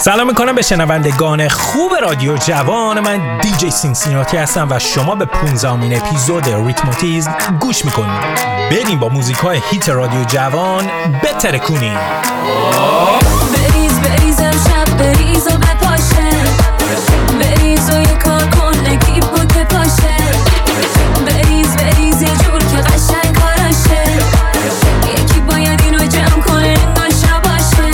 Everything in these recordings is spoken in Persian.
سلام میکنم به شنوندگان خوب رادیو جوان. من دیجی سینسیناتی هستم و شما به 15مین اپیزود ریتموتیزم گوش میکنید. بریم با موزیکای هیت رادیو جوان بترکونیم. بریز امشب بریز و بپاشه، بریز و یه کار کن نگیب بود بپاشه، بریز یه جور که قشنگ کارشه، یکی باید اینو جمع کنه انگار شباشه.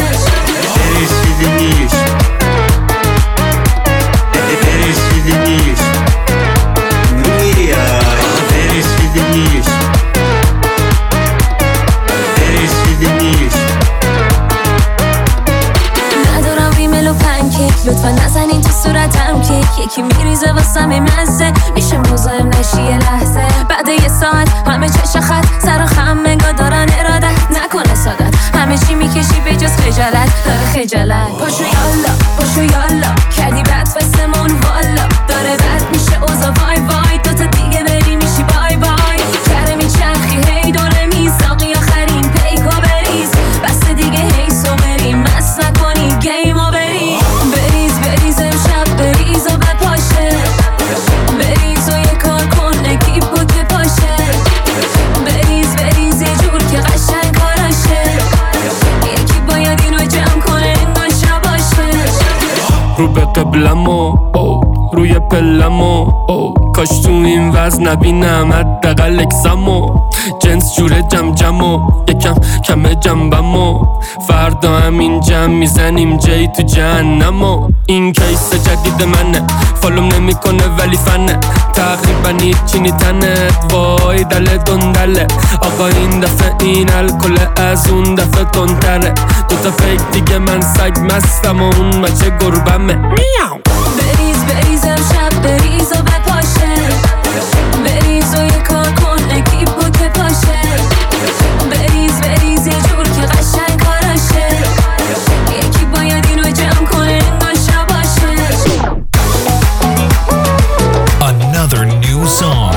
لطفا نزنین تو صورتم که یکی میریزه واسم مزه میشه مزاحم نشی یه لحظه. بعد یه ساعت همه چش خط سر و خم نگاه دارن ارادت نکنه سادت، همه چی میکشی به جز خجالت داره خجالت. پاشو یالا کردی بد واسمون والا، داره بد میشه اوضاع وای وای، دوتا دیگه بری میشی بای بای. کره میچرخی هی دوره میزاقی آخرین پیکو بریز، بس دیگه هی سو بریم مست نکنی گیم و بریز. بریز امشب بریز و بپاشه، بریز و یه کار کن نگیب بود بپاشه، بریز یه جور که قشنگ کارشه، یکی باید اینو جمع کنه انگار شباشه. رو به قبلمو روی پلمو کاش تو این وزن نبینم حداقل اکسمو، جنس جوره جمجمو یکم کمه جنبمو، فردا همین جمع میزنیم جی تو جهنمو. این کیس جدید منه فالوم نمیکنه ولی فنه، تقریبا هیچی نیتنت وای دله دندله. آقا این دفعه این الکل از اون دفعه تندتره، دوتا فیک دیگه من سگ مستم و اون مچه گربمه. میاو بریز امشب بریز و بپاشه، بریز و یه کار کن نگیب بود بپاشه، بریز یه جور که قشنگ کارشه، یکی باید اینو جمع کنه انگار شباشه. Another new song.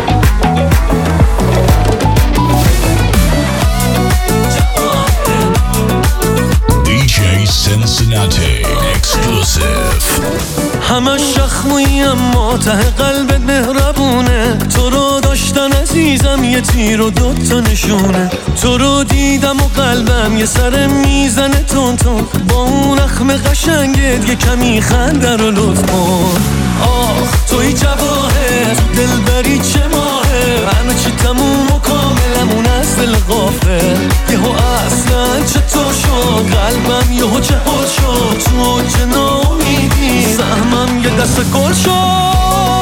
DJ Cincinnati exclusive. همش شخمویی اما ته قلبت مهربونه، تو رو داشتن عزیزم یه تیر و دوتا نشونه، تو رو دیدم و قلبم یه سر میزنه تون تون، با اون اخم قشنگت یه کمی خنده رو لطف کن. آخ توی جواهر دلبری چه ماهه، همه چی تموم و کاملمون از دل غافل، یهو اصلا چطور شد قلبم یهو چهار شد، تو چه ناامیدی سهمم یه دست گل شد.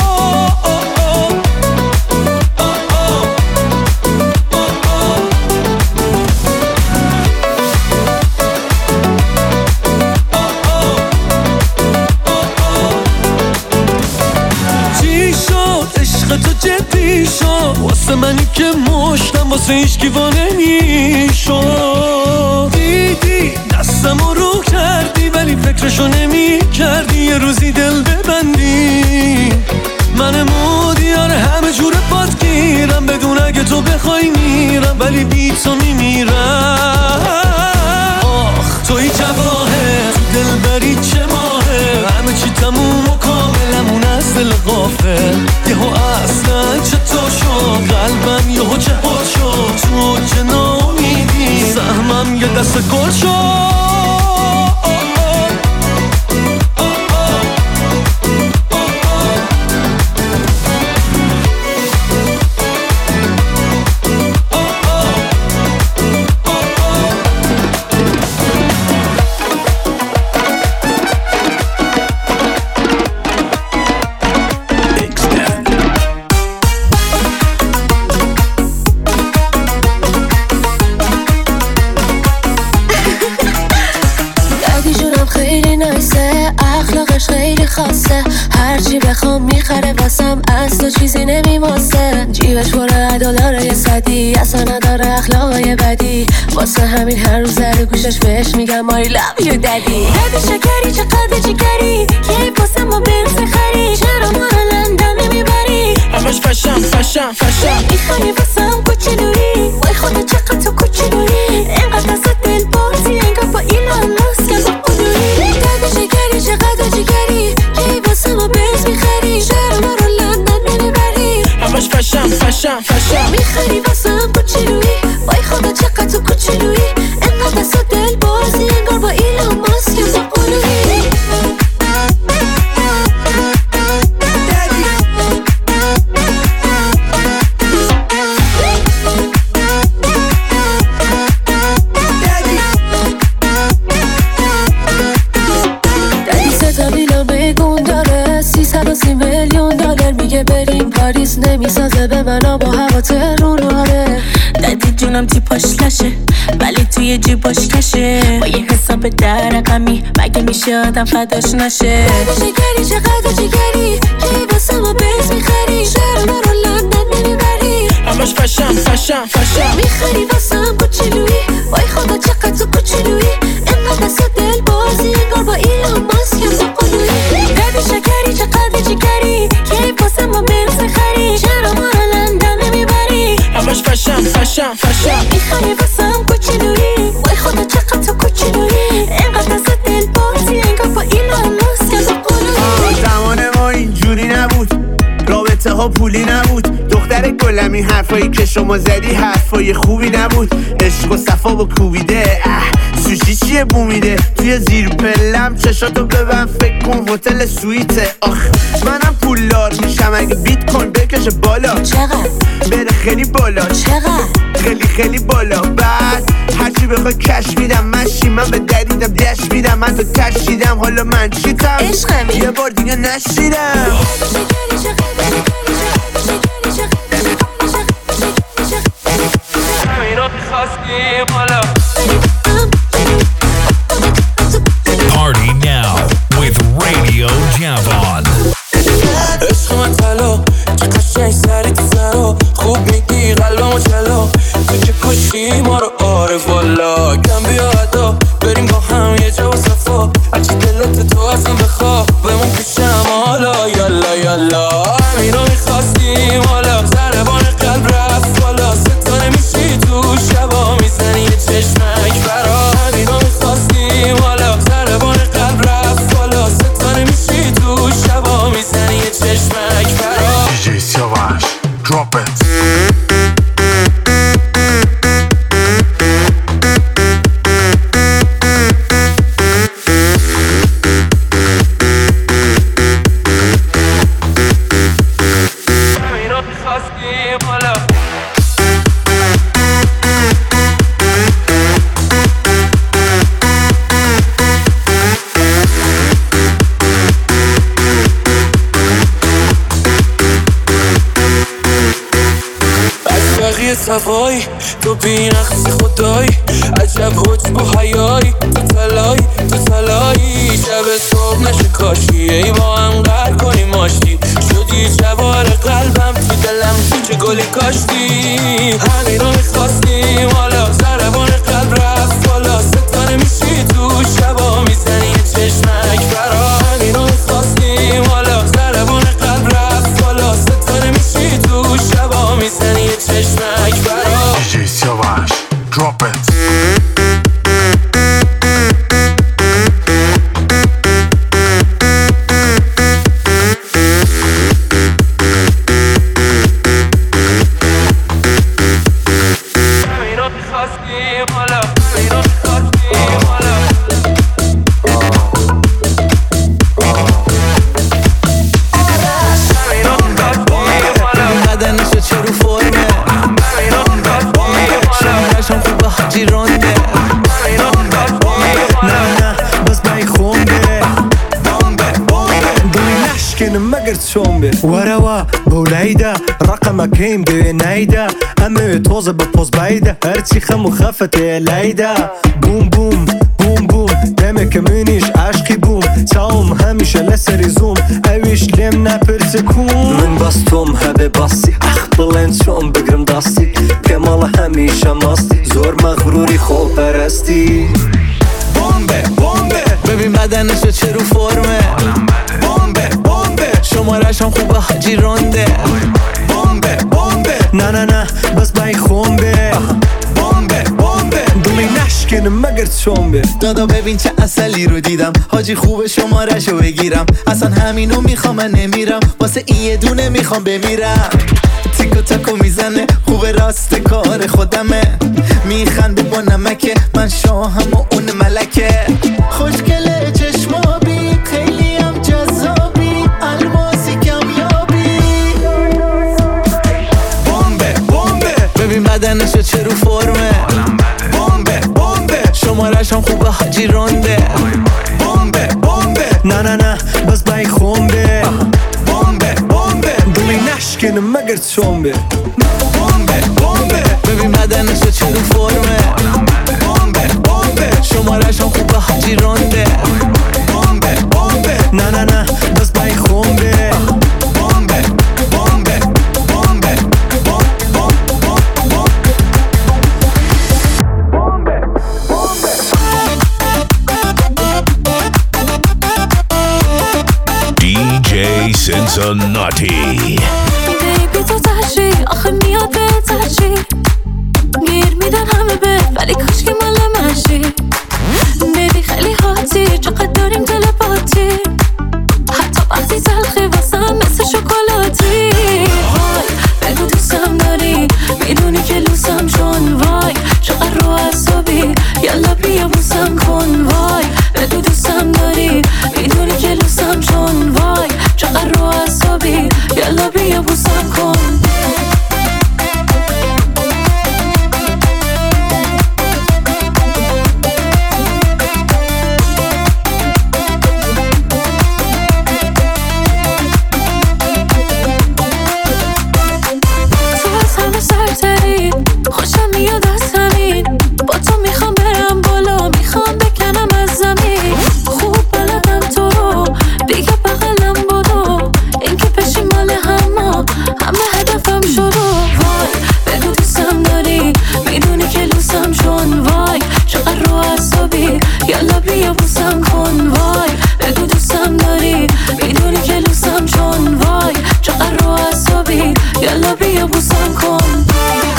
تو جدی شد واسه منی که مشتم واسه هیچکی وانه میشد، دیدی دستمو رو کردی ولی فکرشو نمی کردی یه روزی دل ببندی. من مودیار همه جور پات گیرم، بدون اگه تو بخوای میرم ولی بی تو میمیرم. آخ توی جواهر دلبری چه ماهه، همه چی تموم و کاملمون از دل غافل، یهو اصلا چطور شد قلبم یهو چهار شد، تو چه ناامیدی سهمم یه دست گل شد. هرچی بخوام میخره واسم از تو چیزی نمیماسه، جیبش پر $1 صدی اصلا نداره اخلاقای بدی، واسه همین هر روز در گوشش بهش میگم I love you daddy. دادی شکری چقدر جگری کی واسه ما برس خری، چرا ما رو لندن نمیبری همش فشم میخوای واسم کوچولویی، وای خدا چقدر تو کوچولویی، اینقدر دست دل بازی انگار با ایلان ماسک با اونویی. دادی میخری واسم کوچولویی وای خدا چقدر تو کوچولویی انقدر دست و دل بازی انگار با ایلان ماسک با قلویی بریم پاریس نمیسازه به منو با هوا تروناره دادی جونم تیپاش لشه ولی توی جیباش کشه با یه حساب در رقمی مگه میشه آدم فداش نشه جگری چقدر جگری کی واسه ما بز میخری چرا ما رو لندن نمیبری همش فشم میخری واسم کوچولویی وای خدا چقدر تو کوچولویی انقدر دست دل بازی انگار با ایلان ماسک با قلویی دادی شکری چقدر جگری کی واسه ما بز میخری چرا ما رو لندن نمیبری همش فشم میخری واسم کوچولویی وای خدا چقدر تو کوچولویی انقدر دست دل بازی انگار با ایلان ماسک با قلویی زمان ما اینجوری نبود رابطه ها پولی نبود دختر گلمی حرفایی که شما زدی حرفای خوبی نبود عشق و صفا با کوبیده سوشی چیه بومیده توی زیر پلم چشاتو ببن فکر کن هتل سویته آخ منم پولدار میشم اگه بیت کوین بکشه بالا چقدر بره خیلی بالا چقدر خیلی بالا بعد هرچی بخوای کش میدم مشی من به دریدم دش میدم من تو تشیدم حالا من چیتم عشقمی یه بار دیگه نشیدم Party now with Radio Javon. عشق من طلا چه قشنگ سری تو سرا خوب میگی قلبمو چلا تو که کشی ما رو آره والا کم بیا ادا بریم با هم یه جا و صفا هرچی دلت تو ازم بخواه بمون پیشم حالا یالا همین رو میخواستیم حالا ضربان قلب رفت بالا ستاره میشی تو شبا میزنی یه چشمک برا همین رو میخواستیم حالا ضربان قلب رفت بالا ستاره میشی تو شبا میزنی یه چشمک برا DJ Savage, drop it. صفایی تو بی‌نقصی خدایی عجب حجب و حیایی تو تلایی شب صبح نشه کاشی ای با هم قهر کنیم ماشتی شدی جوار قلبم تو دلم تو چه گلی کاشتی همین رو میخواستیم حالا ضربان قلب رفت بالا ستاره میشی تو شبا میزنی یه چشمک برا همین رو میخواستیم حالا ضربان قلب رفت بالا ستاره میشی تو شبا میزنی یه چشمک برا DJ Savage, drop it. وروا بوليدا رقمك هيم بنايدا أمي توزة ببوز بايدا هرتي خم وخفت يا ليدا بوم بوم بوم بوم دمك منيش عشقي بوم تاوم هميشه لسري زوم اويش لم نبرسكون من بستوم هبه باسي اخ بلنشون بگرم داستی كمال هميشه ماستی زور مغروری خوب پرستی بومبه بومبه ببین بدنشو چه رو فرمه بومبه بومبه شمارش هم خوبه حاجی رونده بومبه بومبه نه بس بای خونبه بومبه بومبه دلی نشکنه مگر چونبه دادا ببین چه اصلی رو دیدم حاجی خوبه شمارشو بگیرم اصلا همینو میخوام من نمیرم واسه این یه دونه میخوام بمیرم تیکو تاکو میزنه خوب راست کار خودمه میخنده با نمکه من شاهم و اون ملکه خوشگله چشمابی خیلی هم جذابی الماسی کمیابی بمبه بمبه ببین بدنشو چه رو فرمه بمبه بمبه شمارش هم خوبه حاجی رونده بمبه بمبه نه نه نه بس بای خونده بمبه بمبه دلی نشکنه مگر چونبه بمبه بمبه ببین بدنشو چه رو فرمه بمبه بمبه شمارش هم خوبه حاجی رونده بمبه بمبه نه نه نه بس بای خونده بمبه بمبه بمبه DJ Cincinnati. بیبی تو تحشی آخه میاد به تحشی گیر میدن همه به ولی کاش که مال منشی بیبی خیلی هاتی چقدر داریم تلپاتی حتی وقتی تلخی واسم مثل شکلاتی وای بگو دوستم داری میدونی که لوسم چون وای چقدر رو اعصابی یالا بیا بوسم کن وای بگو دوستم داری میدونی که لوسم چون وای چقدر رو اعصابی یالا بیا بوسم کن خوشم میاد از همین با تو میخوام برم بالا میخوام بکنم از زمین خوب بلدم تو رو دیگه بغلم بدو این که پشی مال همه هدفم شروع وای بگو دوستم داری میدونی که لوسم چون وای چقدر رو اعصابی یالا بیا بوسم کن وای بگو دوستم داری میدونی که لوسم چون وای چقدر رو اعصابی یالا بیا بوسم کن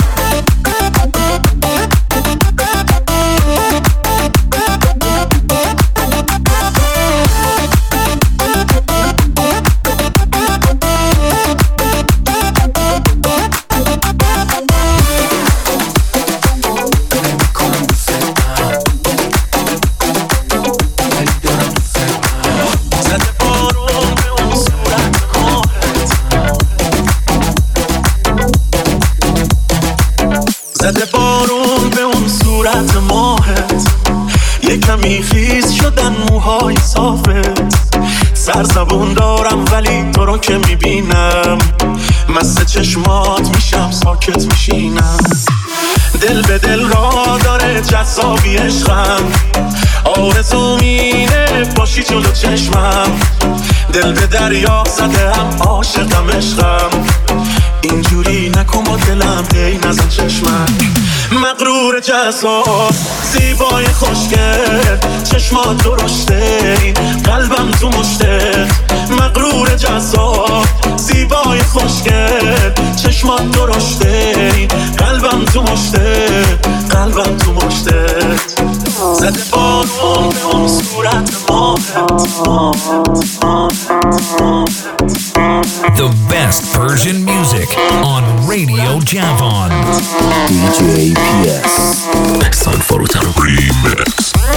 زده بارون به اون صورت ماهت یه کمی خیس شدن موهای صافت سرزبون دارم ولی تو رو که میبینم مست چشمات میشم ساکت میشینم دل به دل را داره جذابی عشقم آرزو مینه باشی جلو چشمم دل به دریا زده هم عاشقم عشقم اینجوری نکن با دلم هی نزن چشمم مغرور جذاب زیبای خوشگل چشمات درشته این قلبم تو مشته مغرور جذاب زیبای خوشگل چشمات درشته این قلبم تو مشته قلبم تو مشته زده بارون به اون صورت The best Persian music on Radio Javon. DJ PS San Farutano Remix.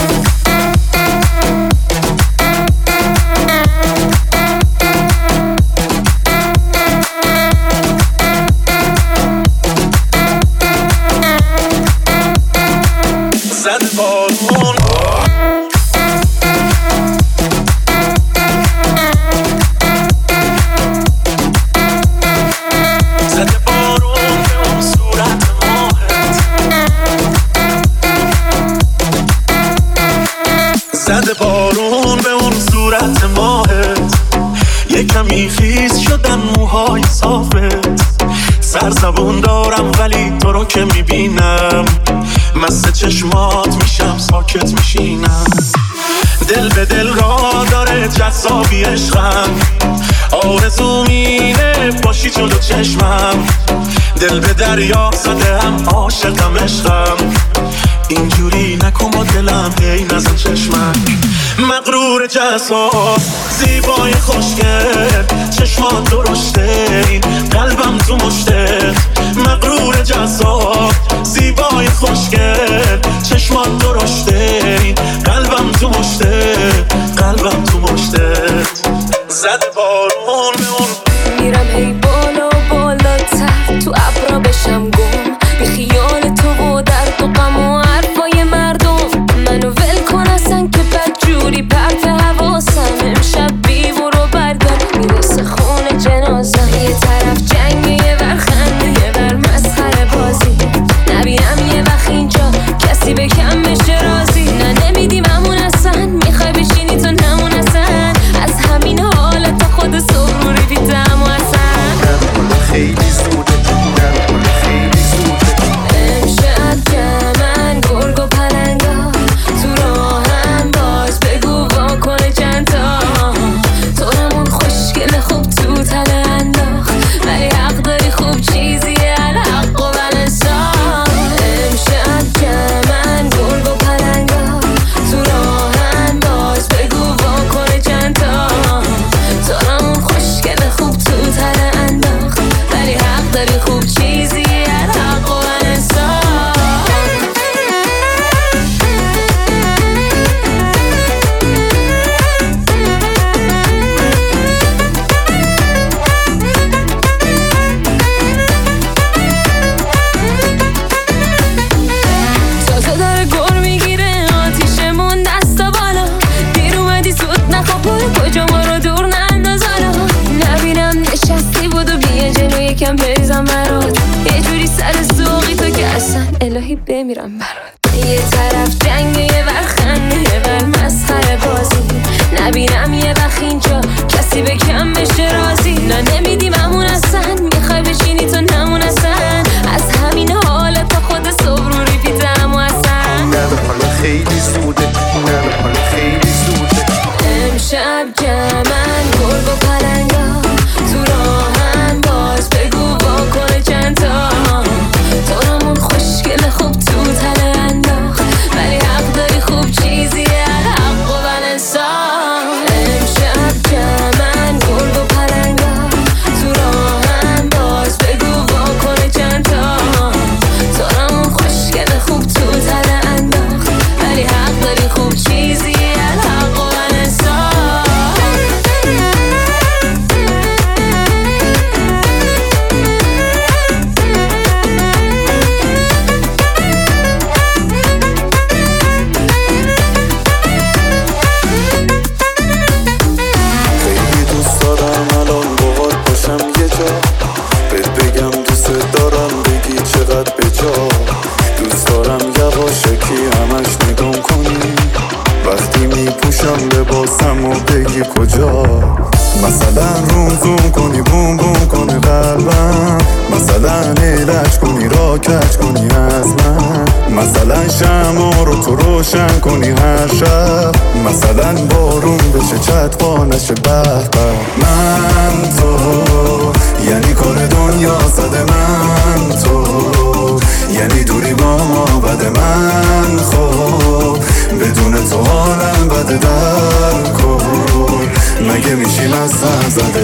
زده بارون به اون صورت ماهت یه کمی خیس شدن موهای صافت سرزبون دارم ولی تو رو که میبینم مست چشمات میشم ساکت میشینم دل به دل را داره جذابی عشقم آرزو مینه باشی جلو چشمم دل به دریا زده هم عاشقم عشقم اینجوری نکن با دلم هی نزن چشمم مغرور جذاب زیبای خوشگل چشمات درشته این قلبم تو مشته مغرور جذاب زیبای خوشگل چشمات درشته این قلبم تو مشته قلبم تو مشته زد بارون میرم هی بالا بالاتر تو ابرا بشم گم بی خیال تو و درد و غم و حرفای مردم منو ول کن اصلا که بدجوری پرت حواسم امشب بی برو برگرد میرسه خون جنازم یه طرف جنگه یه ور خنده یه ور مسخره بازی نبینم یه وقت اینجا کسی به کم بشه رازی نه نمیدیم همون اصلا میخوای بشینی تو نمون اصلا از همین حالت خود صبح رو ریپیتم و اصلا خیلی زوده خیلی زوده امشب جمعن گرگ و پلنگا تو راهم باز بگو واکنه چند تا تو همون خوشگل خوب تو تله انداخت ولی حق داری خوب چیزیه الحق و بلنسا امشب جمعن گرگ و پلنگا تو راهم باز بگو واکنه چند تا تو همون خوشگل خوب تو تله انداخت ولی حق داری خوب چیزیه الحق و بلنسا تازه داره گر میگیره آتیشمون دستا بالا دیر اومدی زود نخواب کجا ما رو دور ننداز حالا نبینم نشستی بودو بیا جلو یکم بریزم برات یه جوری سر سوقی تو که اصلا الهی بمیرم برات یه طرف جنگه یه ور خنده یه ور مسخره بازی نبینم یه وقت اینجا کسی به کم بشه رازی نه نمیدیم همون اصلا میخوای بشینی تو نمون اصلا از همین حالت تا خود صبح رو ریپیتم و اصلا نه حالا خیلی زوده نه حالا خیلی زوده امشب جمعن گرگ و پلنگا تو راهم باز بگو واکنه چند تا تو همون خوشگل خوب تو تله انداخت ولی حق داری خوب چیزیه الحق و بلنسا امشب جمعن گرگ و پلنگا تو راهم باز بگو واکنه چند تا تو همون خوشگل خوب تو تله انداخت ولی حق داری خوب چیزیه الحق و بلنسا خیلی دوست دارم الان باهات باشم یه جا بهت بگم دوست دارم بگی چقدر به جا دوست دارم یواشکی همش نگام کنی وقتی میپوشم لباسم و بگی کجا مثلا روم زوم کنی بوم بوم کنی قلبم مثلا ایلش کنی را کج کنی از من مثلا شمع رو تو روشن کنی هر شب مثلا بارون بشه چتقا نشه به به من تو یعنی کار دنیا زده من تو یعنی دوری با ما بده من خب بدون تو حالم بده در کن مگه میشیم از سر زده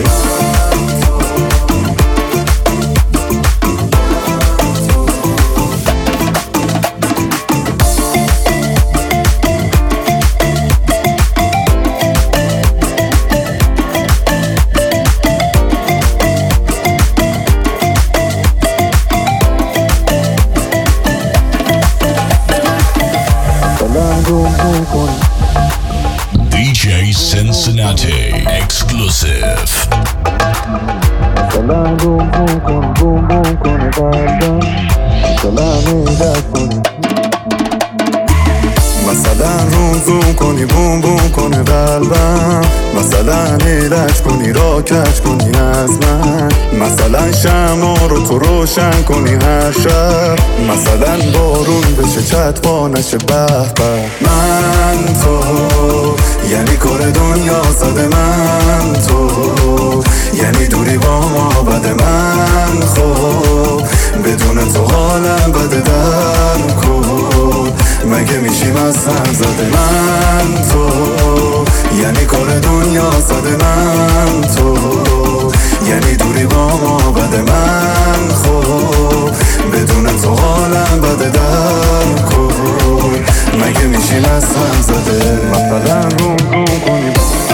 DJ Cincinnati exclusive. سلام بوم بوم کن بوم بوم کنه قلبم سلام ایدت کنی مثلا روم زوم کنی بوم بوم کنه قلبم مثلا ایلش کنی را کج کنی از من مثلا شمع رو تو روشن کنی هر شب مثلا بارون بشه چتقا نشه به به من تو یعنی کار دنیا زده من تو یعنی دوری با ما بده من خب بدون تو حالم بده در کن مگه میشیم از سر زده من تو یعنی کار دنیا زده زده مثلا روم کنیم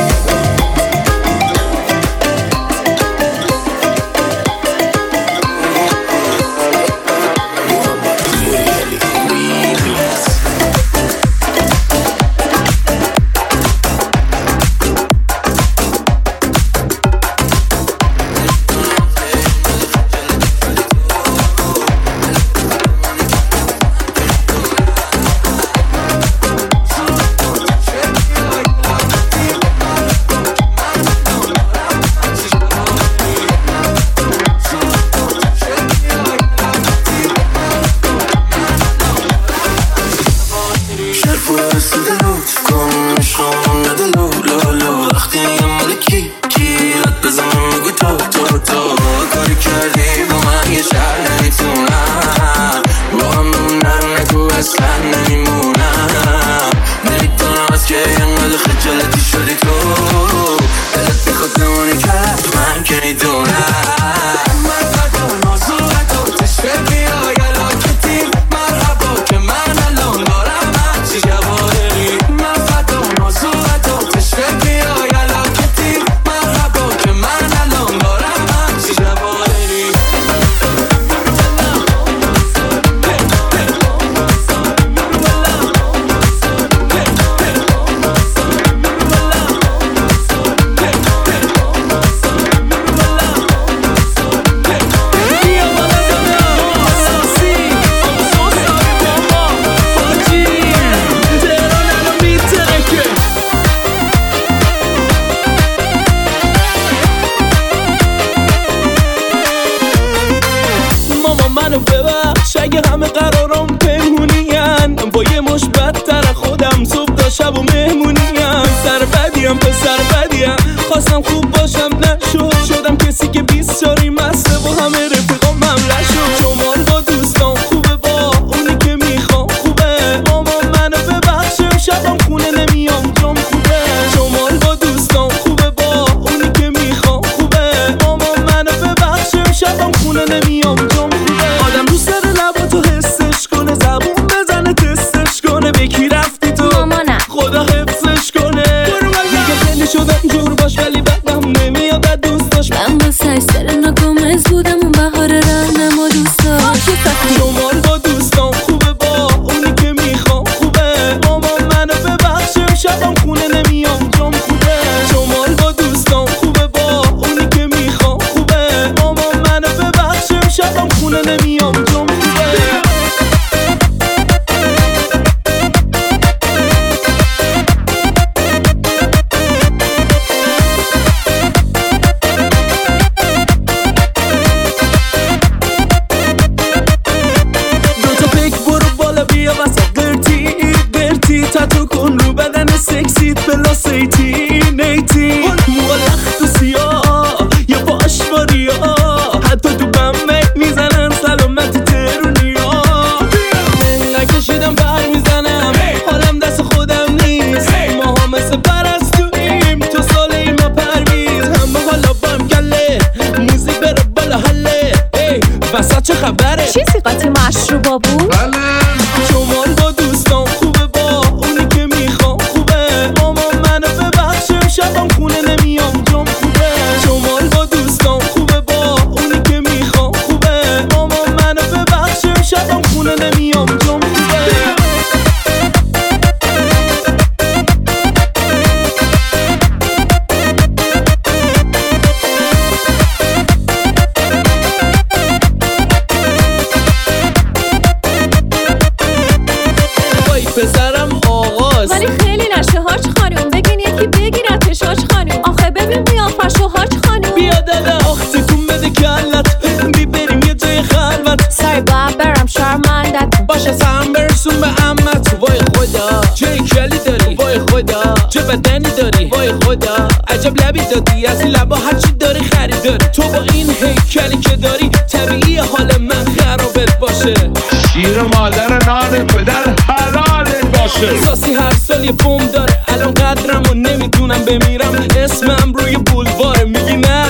بدنی داری وای خدا عجب لبی دادی از لبا هرچی داری خریداری تو با این هیکلی که داری طبیعی حال من خرابت باشه شیر مادر نان پدر حلالت باشه ساسی هر سال یه بوم داره الان قدرم و نمیدونم بمیرم اسمم روی بولواره میگی نه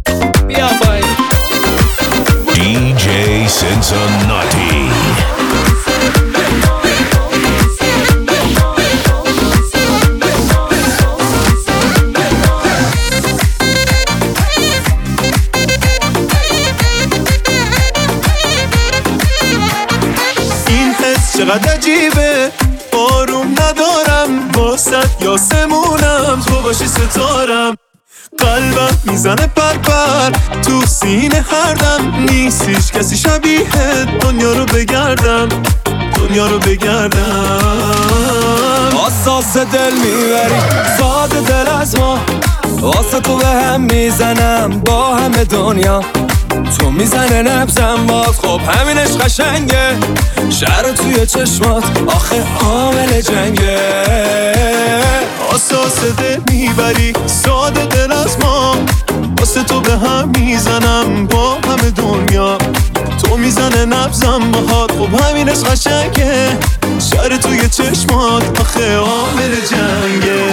بیا بای DJ Cincinnati چقدر عجیبه آروم ندارم واسط یاسمونم تو باشی ستارم قلبم میزنه پرپر تو سینه هر دم نیستیش کسی شبیه دنیا رو بگردم حساس دل میبری ساده دل از ما واسه تو به هم میزنم با همه دنیا تو میزنه نبزم باز خب همینش قشنگه شهر توی چشمات آخه عامل جنگه حساس دل میبری ساده دل از ما واسه تو به هم میزنم با همه دنیا تو میزنه نبزم باهات خب همینش قشنگه شهر توی چشمات آخه عامل جنگه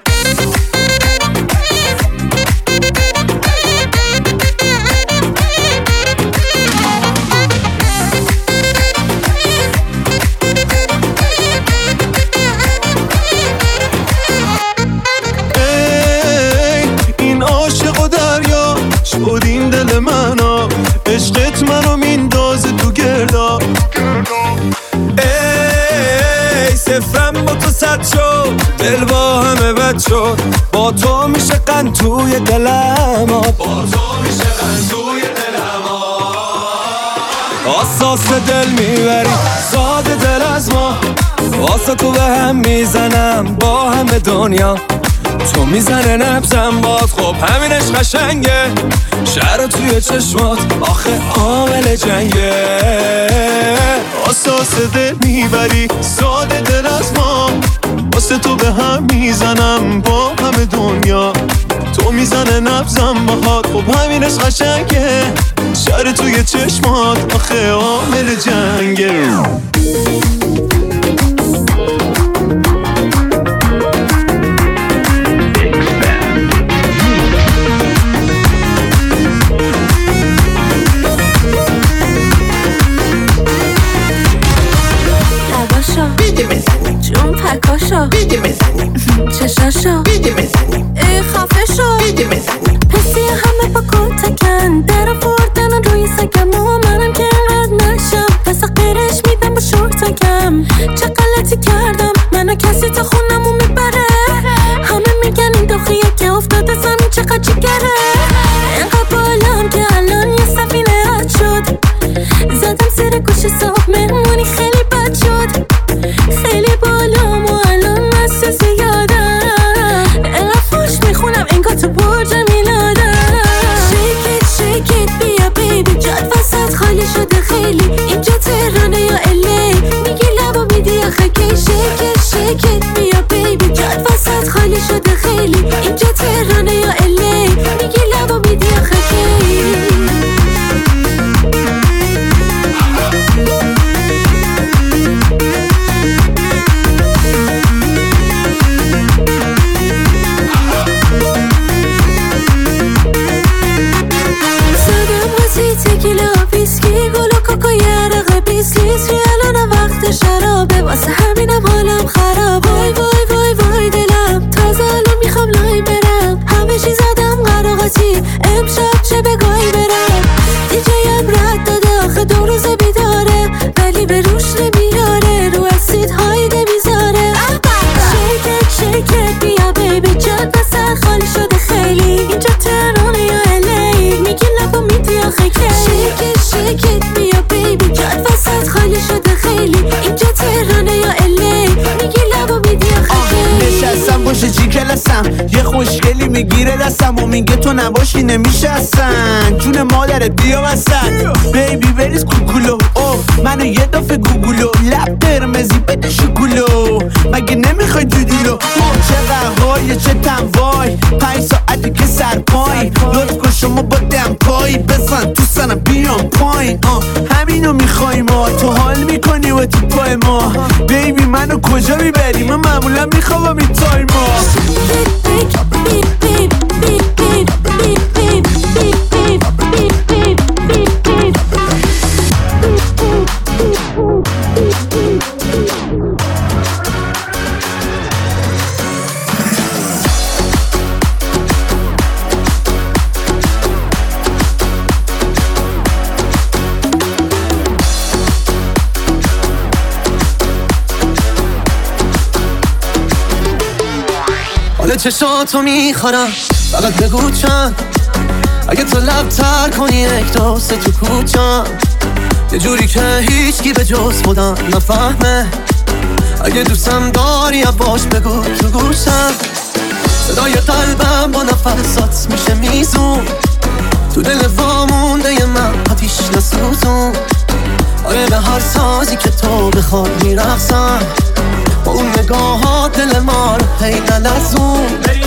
شد این دل منو عشقت منو میندازه تو گردا ای صفرم با تو صد شد دل با همه بد شد با تو میشه قند توی دلم حساس دل میبری ساده دل از ما واسه تو به هم میزنم با همه دنیا تو میزنه نبزم باد خب همینش قشنگه شهر توی چشمات آخه عامل جنگه حساس دل میبری ساده دل از ما واسه تو به هم میزنم با همه دنیا تو میزنه نبزم باهات خب همینش قشنگه شهر توی چشمات آخه عامل جنگه جون پکاشو بیدی بزنیم چشاشو بیدی بزنیم ای خفه شو بیدی بزنیم پسی همه با کتکن در فردن روی سگم و منم که اینقدر نشم پس غیرش میدم با شورتکم چه غلطی کردم منو کسی تا خونمو میبره همه میگن این داخیه که افتاده زمین چقدر جگره اینقدر بالام که الان یه سفینه رد شد زدم زیر گوش صاحب مهمونی خیلی بد شد خیلی بالام و الان مست زیادم اینقدر فوش میخونم انگار تو برج میلادم shake it بیا بیبی جاد وسط خالی شده خیلی اینجا تهرانه یا الی میگی لبا میدی آخه کی shake it بیا بیبی جاد وسط خالی شده خیلی اینجا تهرانه یا الی میگی لبا میدی آخه کی شرابه واسه همینم حالم خراب وای وای وای وای دلم تازه الان میخوام لای برم همه چی زدم قراقاتی امشب چه بگاهی برم دیجایم رد داده آخه 2 روز بیداره ولی به روش نمیاره رو اسید های نمیذاره شیکت بیا بیبی جان بسن خالی شده خیلی اینجا تهرانه یا الی میگی لبا میدی آخه کی شیکت بیا بیبی جان وسط خالی شده خیلی اینجا تهرانه یا الی میگی لبا میدی آخه کی نشستم باشه چی کلسم یه خوشگلی میگیره دستم و میگه تو نباشی نمیشه اصلا جون مادرت بیا وسط بیبی بریز کوکولو منو یه دفعه گوگولو لب قرمزی بده شکولو مگه نمیخوای دودیلو چه قهوای چه تنوای 5 ساعتی که سرپای لطف کن شما با دمپایی بزن تو سنم بیام پایین همینو میخوای ما تو حال میکنی و تو پای ما بیبی منو کجا میبری من معمولا میخوام این تای ما حالا چشاتو میخورم فقط بگو چند اگه تو لب تر کنی یک دو سه تو کوچم یه جوری که هیچکی به جز خودم نفهمه اگه دوستم داری باش بگو تو گوشم صدای قلبم با نفسات میشه میزون تو دل وامونده ی من آتیش نسوزون آره به هر سازی که تو بخواد میرقصم با اون نگاهات دل ما رو هی نلرزون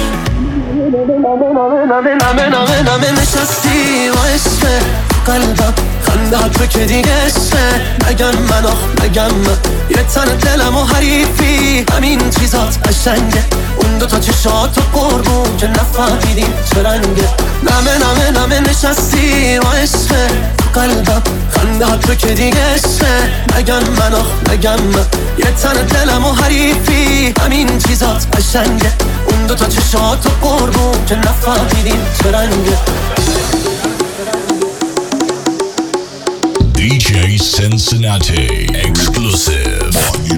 نمه نشستی و عشقه قلبم خندهات رو که دیگه عشقه نگم من نگم من یه تن دلم و حریفی همین چیزات قشنگه اون دوتا چشات و قربون که نفهمیدیم چه رنگه نمه نشستی و عشقه قلبم خندهات رو که دیگه عشقه نگم من یه تن دلم و حریفی همین چیزات قشنگه اون دوتا چشات و قربون که نفهمیدیم چه رنگه DJ Cincinnati exclusive.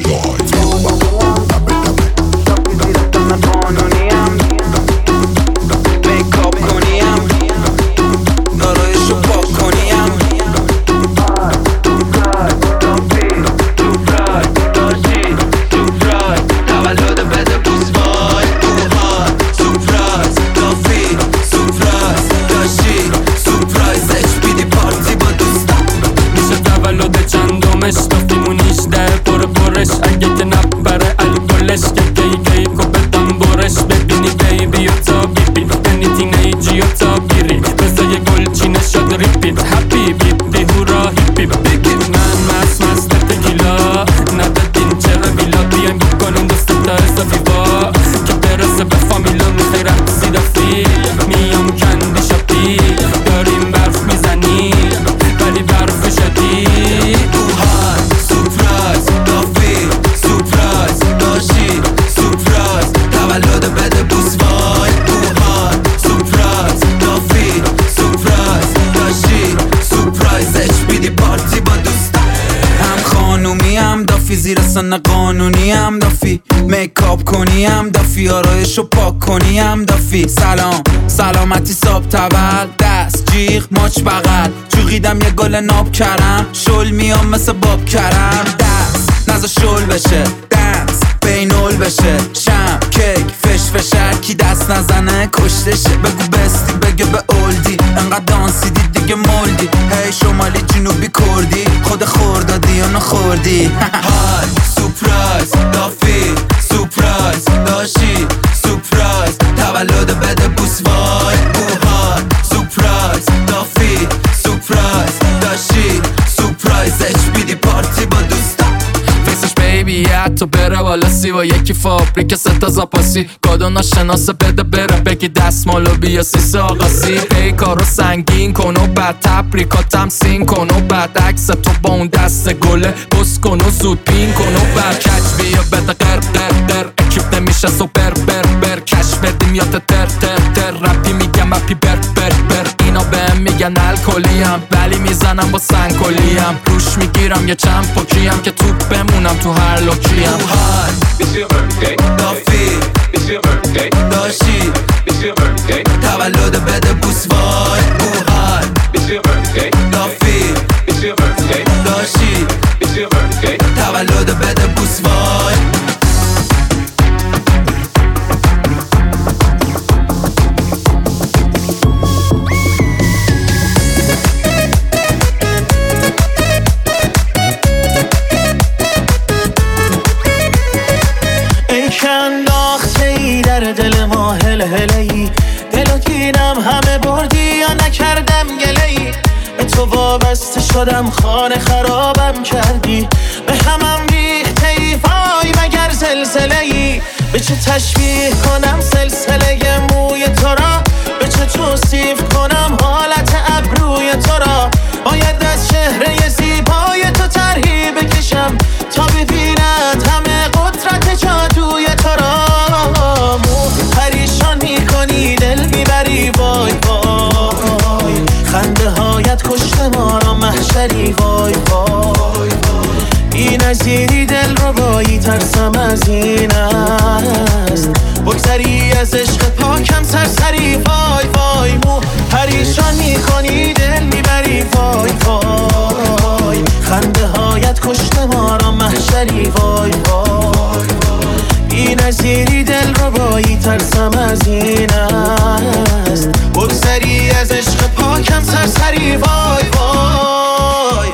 قانونیم دافی میکاپ کنیم دافی آرایشو پاک کنیم دافی سلام سلامتی ساب تبل دست جیغ ماچ بغل چوقیدم یه گل ناب کرم شل میام مثل باب کرم دست نزا شل بشه دنس بینول بشه شم کیک فش فشر کی دست نزنه کشتشه بگو بستی بگه به اولدی انقدر دانسیدی دیگه مولدی هی شمالی جنوبی کردی خود خوردادی یا نخوردی های سورپرایز دافی سورپرایز داشی سورپرایز تولد بده بوس وای اوهای سورپرایز دافی سورپرایز داشی سورپرایز HBD پارتی با دوستم فیسش بیبی تو بره والا سی و یکی فابریک ستا زاپاسی کادو ناشناسه بده بره بگی دستمالو بیا سیس آقاسی ای کارو سنگین کن و بعد تبریکاتم سین کن و بعد عکس تو با اون دست گله بس کن و زود پین کن و بعد کچ بیا بده قر اکیپ نمیشه سوپر بر کش بدیم یا تر رپی میگم اپی بر اینا بهم میگن الکلیم ولی میزنم با سنگکلیم روش میگیرم یه چند پاکیم که توپ بمونم تو هر لوکیم It's your birthday, دافی it's your birthday, داشی it's your birthday, تولد بده بوس وای اوهای it's your birthday, دافی it's your birthday, داشی it's your birthday. تولد بده بوس وای دل ما هلهله‌ای دلو گیرم همه بردی یا نکردم گله‌ای به تو وابسته شدم خانه خرابم کردی به همم ریختی وای مگر زلزله‌ای به چه تشبیه کنم سلسله موی تو را به چه توصیف کنم حالت ابروی تو را باید از چهره زیبای تو طرحی بکشم تا ببیند همه قدرت جادوی تو را پریشان میکنی دل میبری وای وای خنده هایت کشته ما را محشری وای وای این از اینی دل رو بایی ترسم از این است بگذری ترسم از این است بگذری از عشق پاکم سرسری وای وای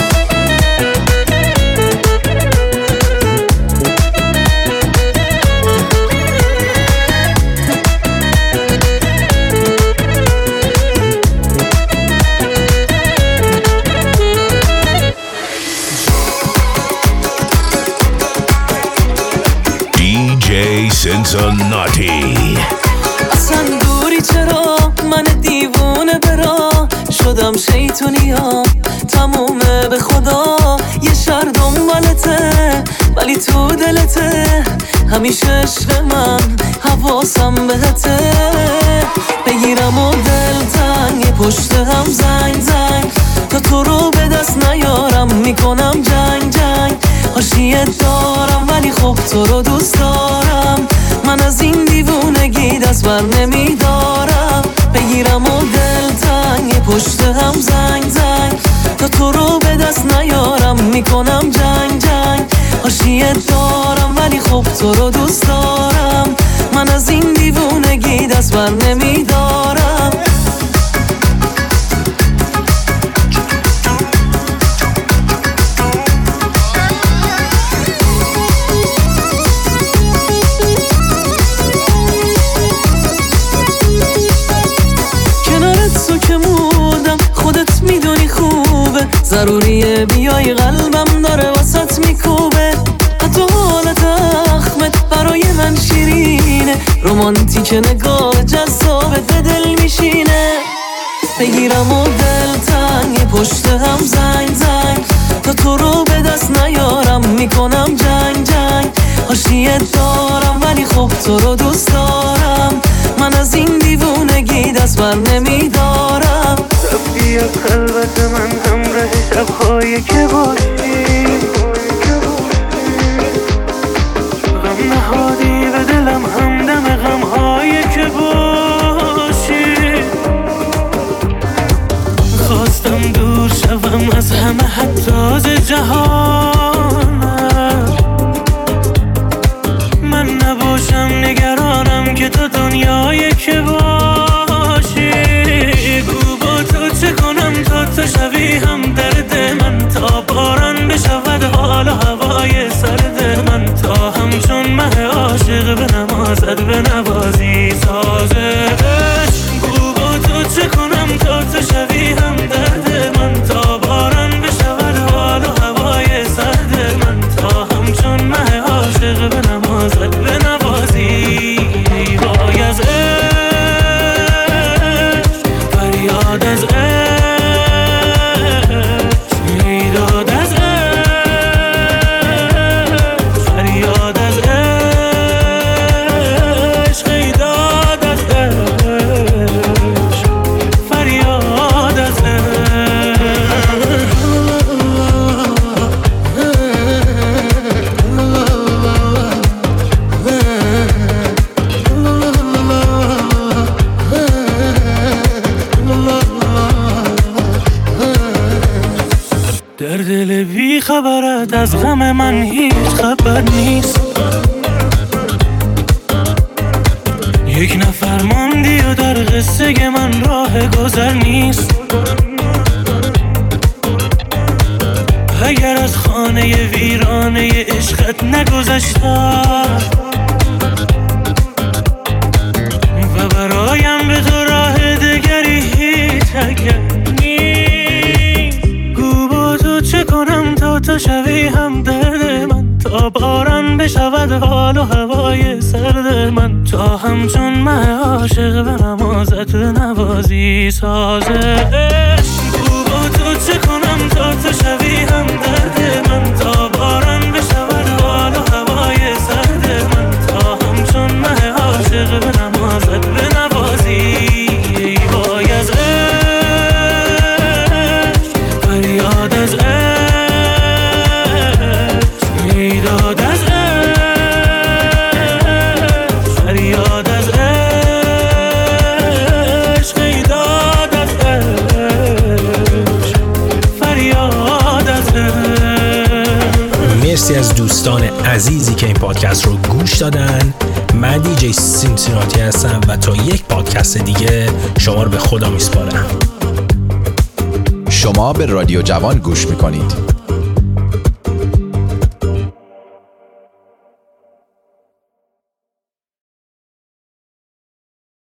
Cincinnati. اصلا دوری چرا من دیوونه برا شدم شیطونیام تمومه به خدا یه شهر دنبالته ولی تو دلته همیشه عشق من حواسم بهته بگیرم و دلتنگ پشت هم زنگ زنگ تا تو رو به دست نیارم میکنم جنگ جنگ حاشیه دارم ولی خب تو رو دوست دارم من از این دیوونگی دست بر نمیدارم بگیرم و دلتنگ پشت هم زنگ زنگ تا تو رو به دست نیارم میکنم جنگ جنگ حاشیه دارم ولی خب تو رو دوست دارم من از این دیوونگی دست بر نمیدارم ضروریه بیای قلبم داره واسط میکوبه حتی حالت اخمت برای من شیرینه رومانتیک نگاه جذابت به دل میشینه بگیرم و دلتنگ پشت هم زنگ زنگ تا تو رو به دست نیارم میکنم جنگ جنگ حاشیه دارم ولی خب تو رو دوست دارم من از این دیوونگی دست بر نمیدارم رفتی از خلوت من همراه شب‌هایی که باشی غم نهادی به دلم همدم غم‌هایی که باشی خواستم دور شوم از همه حتی ز جهانم من نباشم نگرانم که تو دنیایی که باشی گو با تو چه کنم تا تو شوی هم درد من تا باران بشود حال و هوای سرد من تا همچون مه عاشق به نمازت به نوازی سازش گو با تو چه کنم تا تو شوی هم درد من تا باران بشود حال و هوای سرد من تا همچون مه عاشق به نمازت به نوازی وای از فریاد از میداد از فریاد از عشق ایداد از فریاد از در دل بی خبرت از غم من هیچ خبر نیست یک نفر ماندی و در قصه من راه گذر نیست اگر از خانه ویرانه عشقت نگذشتم و برایم به تو راه دگری هیچ اگر چه کنم تا تو شوی هم درد من تا باران بشود حال و هوای سرد من تا همچون مه عاشق به نمازت به نوازی سازش گو با تو چه کنم تا تو شوی هم درد من تا باران بشود حال و هوای سرد من تا همچون مه عاشق به نمازت به نوازی وای از فریاد از میداد از فریاد از عشق ایداد از فریاد از مرسی از دوستان عزیزی که این پادکست رو گوش دادن. من دیجی سینسیناتی هستم و تا یک پادکست دیگه شما رو به خدا میسپارم. شما به رادیو جوان گوش میکنید.